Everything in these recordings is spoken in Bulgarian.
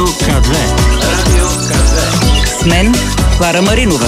К2. Радио К2. С мен Клара Маринова.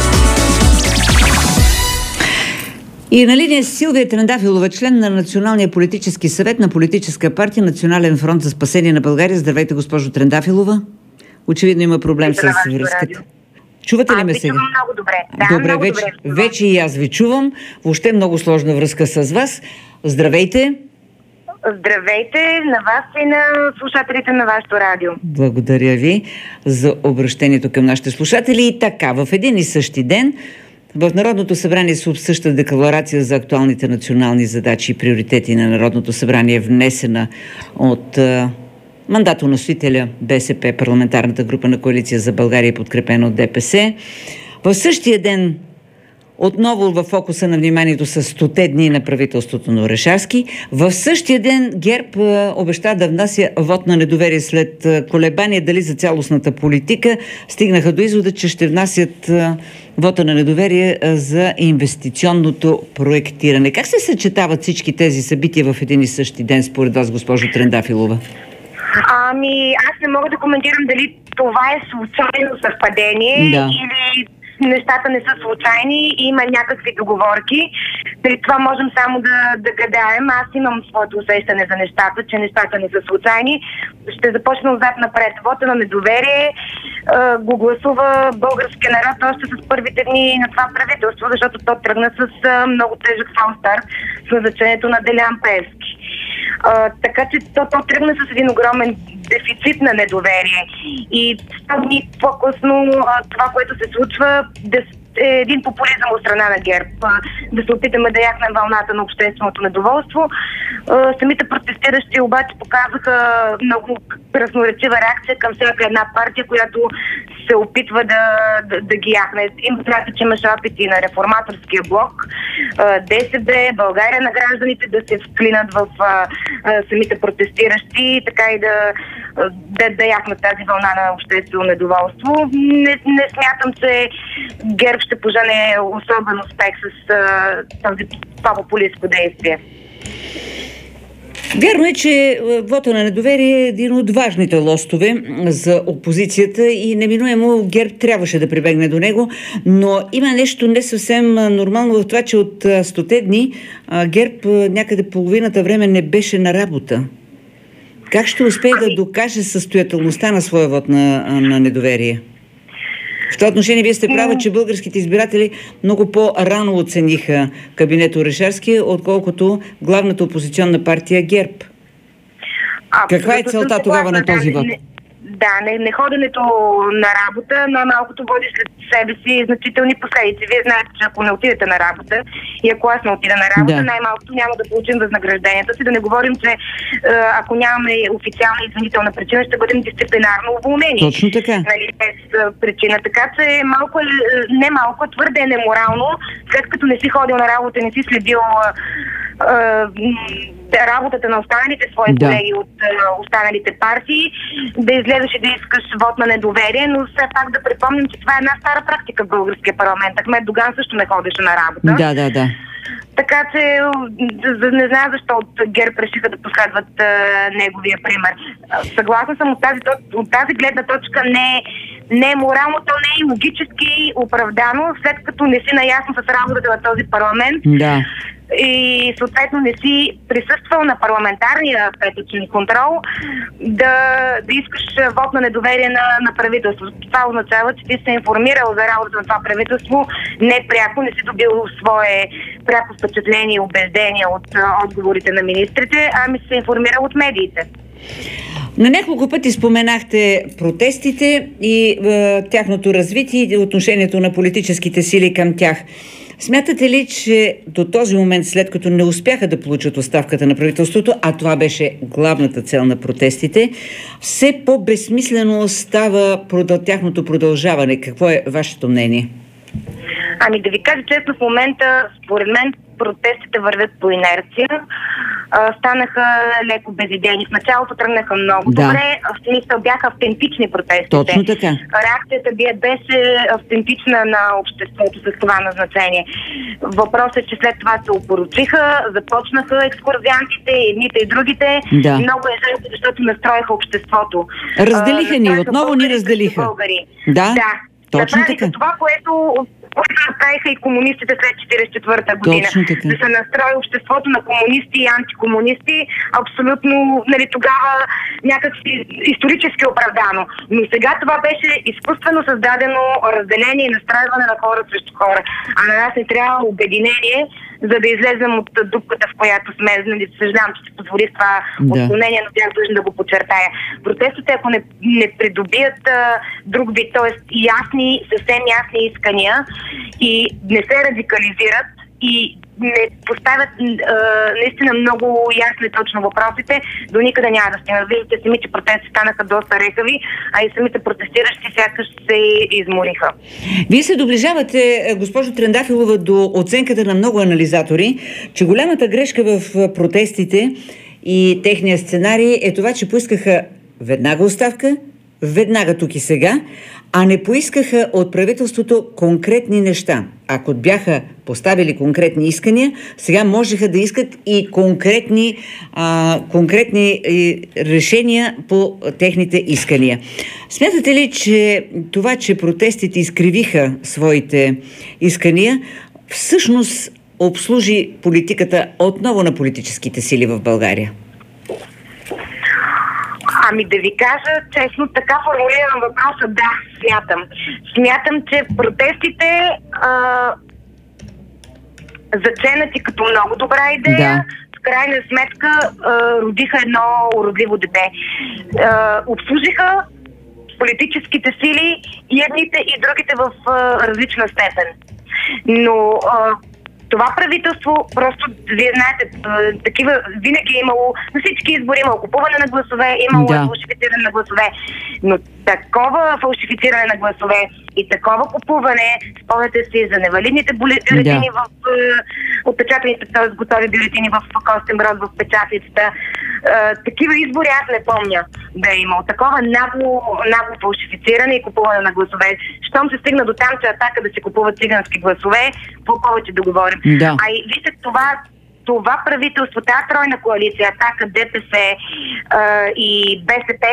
И на линия Силвия Трендафилова, член на Националния политически съвет на политическа партия Национален фронт за спасение на България. Здравейте, госпожо Трендафилова. Очевидно има проблем с връзката. Чувате ли ме сега? Чувам много добре. Да, добре, много вече и аз ви чувам. Въобще много сложна връзка с вас. Здравейте. Здравейте на вас и на слушателите на вашето радио. Благодаря ви за обращението към нашите слушатели. И така, в един и същи ден в Народното събрание се обсъжда декларация за актуалните национални задачи и приоритети на Народното събрание, внесена от мандатоносителя БСП, парламентарната група на Коалиция за България, подкрепена от ДПС. В същия ден отново във фокуса на вниманието са 100 дни на правителството на Орешарски. В същия ден ГЕРБ обеща да внася вод на недоверие след колебание дали за цялостната политика. Стигнаха до извода, че ще внасят вода на недоверие за инвестиционното проектиране. Как се съчетават всички тези събития в един и същи ден според вас, госпожо Трендафилова? Аз не мога да коментирам дали това е случайно съвпадение или нещата не са случайни и има някакви договорки. При това можем само да гадаем. Аз имам своето усещане за нещата, че нещата не са случайни. Ще започна отзад напред. Вота на недоверие го гласува българския народ още с първите дни на това правителство, защото то тръгна с много тежък фалстарт с назначението на Делян Пеевски. Така че то тръгна с един огромен дефицит на недоверие. И 100 дни по-късно това, което се случва, е един популизъм от страна на ГЕРБ. Да се опитаме да яхнем вълната на общественото недоволство. Самите протестиращи обаче показаха много красноречива реакция към всяка една партия, която се опитва да ги яхне. Има трябва, че имаше опити на реформаторския блок, ДСБ, България на гражданите да се вклинат в самите протестиращи, така и да яхнат тази вълна на обществено недоволство. Не смятам, че ГЕРБ ще пожене особен успех с това популистко действие. Вярно е, че вота на недоверие е един от важните лостове за опозицията и неминуемо ГЕРБ трябваше да прибегне до него, но има нещо не съвсем нормално в това, че от 100 дни ГЕРБ някъде половината време не беше на работа. Как ще успее да докаже състоятелността на своя вод на недоверие? В това отношение вие сте права, че българските избиратели много по-рано оцениха кабинет Орешарски, отколкото главната опозиционна партия ГЕРБ. Каква е целта тогава на този вод? Да, неходенето на работа най-малкото води след себе си значителни последици. Вие знаете, че ако не отидете на работа и ако аз не отида на работа, най-малкото няма да получим възнагражденията си. Да не говорим, че ако нямаме официална извинителна причина, ще бъдем дисциплинарно уволнени. Точно така. Без причина. Така че твърде е неморално, след като не си ходил на работа, не си следил работата на останалите свои колеги от останалите партии, да излезеш и да искаш вод на недоверие, но все пак да припомним, че това е една стара практика в българския парламент. Ахмед Доган също не ходеше на работа. Да. Така че не знам защо от ГЕРБ решиха да последват неговия пример. Съгласна съм, от тази гледна точка не е морално, то не е логически оправдано, след като не си наясно с работата на този парламент. Да. И съответно не си присъствал на парламентарния петъчен контрол да искаш вод на недоверие на правителството. Това означава, че ти се информирал за работата на това правителство не пряко, не си добил свое пряко впечатление и убеждение от отговорите на министрите, ами се информирал от медиите. На няколко пъти споменахте протестите и тяхното развитие и отношението на политическите сили към тях. Смятате ли, че до този момент, след като не успяха да получат оставката на правителството, а това беше главната цел на протестите, все по-безсмислено става тяхното продължаване? Какво е вашето мнение? Да ви кажа честно, в момента, според мен, протестите вървят по инерция. Станаха леко безидейни. В началото тръгнаха много добре. В смисъл бяха автентични протестите. Точно така. Реакцията беше автентична на обществото с това назначение. Въпросът е, че след това се опорочиха, започнаха екскурзиантите, едните и другите. Да. Много е жалко, защото настроиха обществото. Разделиха ни, отново ни разделиха. Българи. Да, точно направиха така. това, което направиха и комунистите след 1944 година. Да се настрои обществото на комунисти и антикомунисти, абсолютно, тогава някакси исторически оправдано. Но сега това беше изкуствено създадено разделение и настройване на хора срещу хора. А на нас не трябва обединение, за да излезем от дупката, в която сме. Съжалявам, че си позволих това отклонение, но бях длъжна да го подчертая. Протестите, ако не придобият друг вид, т.е. съвсем ясни искания и не се радикализират и не поставят наистина много ясно и точно въпросите, до никъде няма да стигнат. Виждате сами, че протести станаха доста рехави, а и самите протестиращи сякаш се измориха. Вие се доближавате, госпожо Трендафилова, до оценката на много анализатори, че голямата грешка в протестите и техния сценарий е това, че поискаха веднага оставка, веднага тук и сега, а не поискаха от правителството конкретни неща. Ако бяха поставили конкретни искания, сега можеха да искат и конкретни решения по техните искания. Смятате ли, че това, че протестите изкривиха своите искания, всъщност обслужи политиката отново на политическите сили в България? Да ви кажа честно, така формулирам въпроса, да, смятам. Смятам, че протестите заченати като много добра идея, в крайна сметка родиха едно уродливо дете. Обслужиха политическите сили и едните и другите в различна степен. Но това правителство, просто, вие знаете, такива винаги е имало, на всички избори имало купуване на гласове, имало фалшифициране на гласове. Но такова фалшифициране на гласове и такова купуване, спомняте си за невалидните бюлетини в отпечатаните, т.е. готови бюлетини в костен брод в печатницата. Такива избори аз не помня да е имало. Такова нагло фалшифициране и купуване на гласове. Щом се стигна до там, че Атака да се купуват цигански гласове, по-повече да говорим. Да. А и вижте това правителство, тази тройна коалиция, Атака, ДПС и БСП,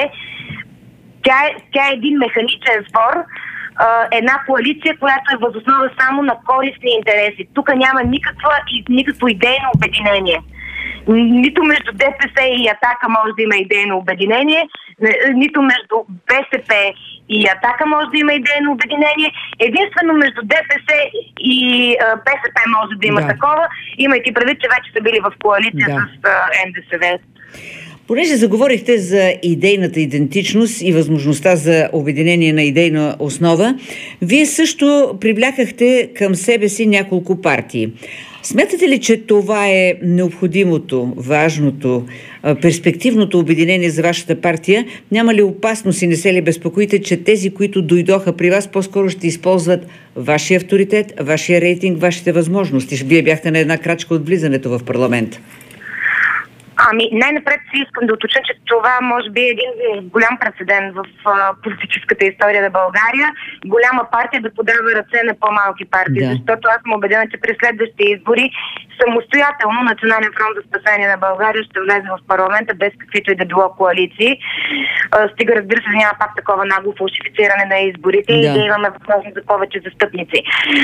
тя е един механичен сбор, една коалиция, която е възоснова само на корисни интереси. Тук няма никакво идейно обединение. Нито между ДПС и Атака може да има идейно обединение, нито между БСП и Атака може да има идейно обединение. Единствено между ДПС и БСП може да има такова, имайки предвид, че вече са били в коалиция с НДСВ. Понеже заговорихте за идейната идентичност и възможността за обединение на идейна основа, вие също привлякахте към себе си няколко партии. Смятате ли, че това е необходимото, важното, перспективното обединение за вашата партия? Няма ли опасност и не се ли безпокоите, че тези, които дойдоха при вас, по-скоро ще използват вашия авторитет, вашия рейтинг, вашите възможности? Вие бяхте на една крачка от влизането в парламент. Най-напред си искам да уточня, че това може би е един голям прецедент в политическата история на България. Голяма партия да подава ръце на по-малки партии, защото аз съм убедена, че през следващите избори самостоятелно Национален фронт за спасение на България ще влезе в парламента без каквито и да било коалиции. Стига, разбира се, няма пак такова нагло фалшифициране на изборите и да имаме възможност за повече застъпници.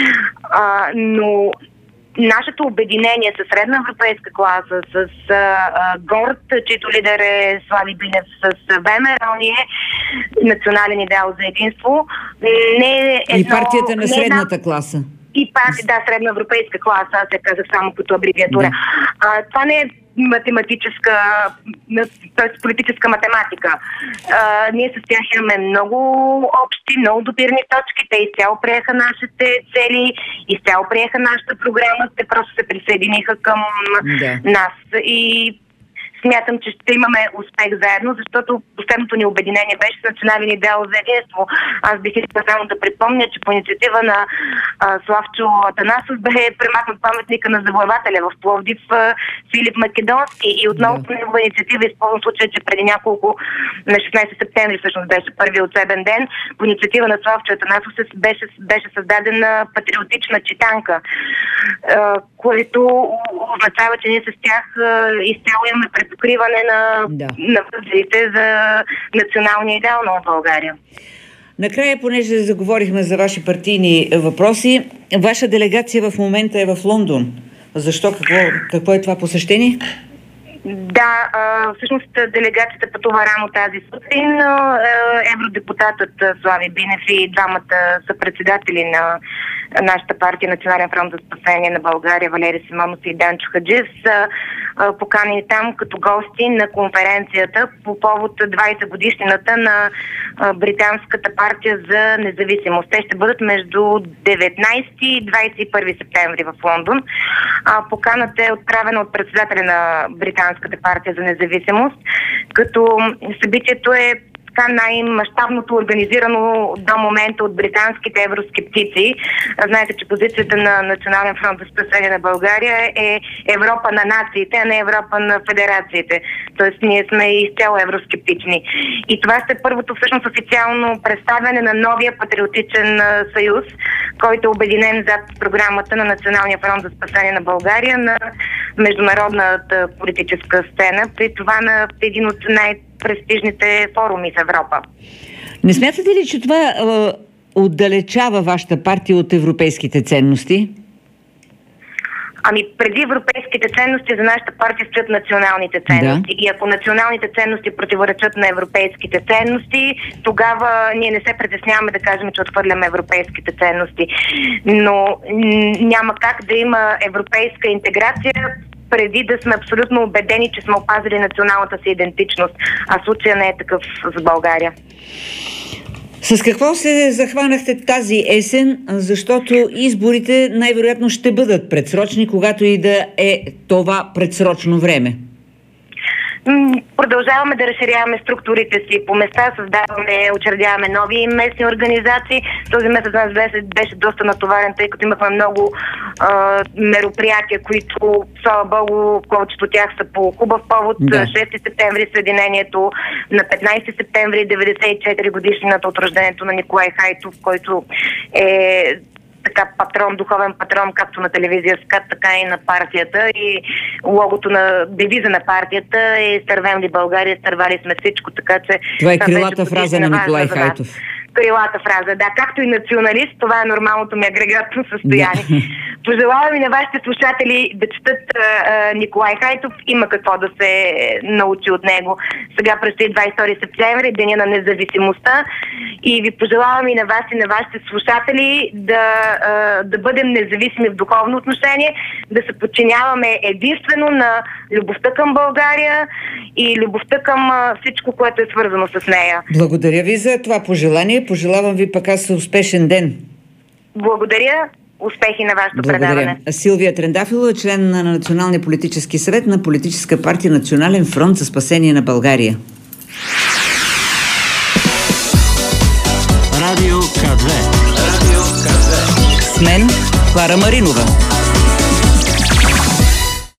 Но нашето обединение с средна европейска класа, с ГОРД, чийто лидер е Слави Бинев, с ВМРО, ние национален идеал за единство, не е едно... И партията на средната класа. И партия, средна европейска класа, аз я казах само като абревиатура. Това не е математическа, т.е. политическа математика. Ние с тях имаме много общи, много допирни точки. Те изцяло приеха нашите цели, изцяло приеха нашата програма, те просто се присъединиха към нас. И смятам, че ще имаме успех заедно, защото последното ни обединение беше с национален идеал за единство. Аз бих искала само да припомня, че по инициатива на Славчо Атанасов бе премахнат паметника на завоевателя в Пловдив Филип Македонски и отново по негова инициатива използвам случая, че преди няколко на 16 септември всъщност беше първи учебен ден. По инициатива на Славчо Атанасов беше създадена патриотична читанка, което означава, че ние с тях изцяло имаме препокриване на възгледите за националния идеал на България. Накрая, понеже заговорихме за ваши партийни въпроси, ваша делегация в момента е в Лондон. Защо? Какво е това посещение? Да, всъщност делегацията пътува рано тази сутрин. Евродепутатът Слави Бинев и двамата съпредседатели на нашата партия Национален фронт за спасение на България Валери Симонов и Данчо Хаджиев са поканени там като гости на конференцията по повод 20 годишнината на Британската партия за независимост. Те ще бъдат между 19 и 21 септември в Лондон. Поканата е отправена от председателя на Британската партия за независимост, като събитието е най-мащабното организирано до момента от британските евроскептици. Знаете, че позицията на Национален фронт за спасение на България е Европа на нациите, а не Европа на федерациите. Тоест ние сме изцяло евроскептични. И това ще е първото всъщност официално представяне на новия патриотичен съюз, който е обединен зад програмата на Националния фронт за спасение на България на международната политическа сцена, при това на един от най-престижните форуми в Европа. Не смятате ли, че това отдалечава вашата партия от европейските ценности? Преди европейските ценности за нашата партия стоят националните ценности. Да. И ако националните ценности противоречат на европейските ценности, тогава ние не се притесняваме да кажем, че отхвърляме европейските ценности. Но няма как да има европейска интеграция преди да сме абсолютно убедени, че сме опазили националната си идентичност. А случая не е такъв за България. С какво се захванахте тази есен, защото изборите най-вероятно ще бъдат предсрочни, когато и да е това предсрочно време? Продължаваме да разширяваме структурите си по места, учредяваме нови местни организации. Този месец за нас беше доста натоварен, тъй като имахме много мероприятия, които, слава Богу, повечето от тях са по хубав повод. 6 септември съединението, на 15 септември 94 годишнината от рождението на Николай Хайтов, който е патрон, духовен патрон, както на телевизия СКАТ, така и на партията. И логото на девиза на партията е "Стървем ли България, стървали сме всичко", така че... Това е крилата фраза на Николай Хайтов. Крилата фраза, да. Както и националист, това е нормалното ми агрегатно състояние. Пожелавам и на вашите слушатели да четат Николай Хайтов. Има какво да се научи от него. Сега предстои 22 септември, Деня на независимостта. И ви пожелавам и на вас, и на вашите слушатели да бъдем независими в духовно отношение, да се подчиняваме единствено на любовта към България и любовта към всичко, което е свързано с нея. Благодаря ви за това пожелание. Пожелавам ви пък аз успешен ден. Благодаря. Успехи на вашето предаване. Силвия Трендафилова, член на Националния политически съвет на Политическа партия Национален фронт за спасение на България. Радио К2. С мен Клара Маринова.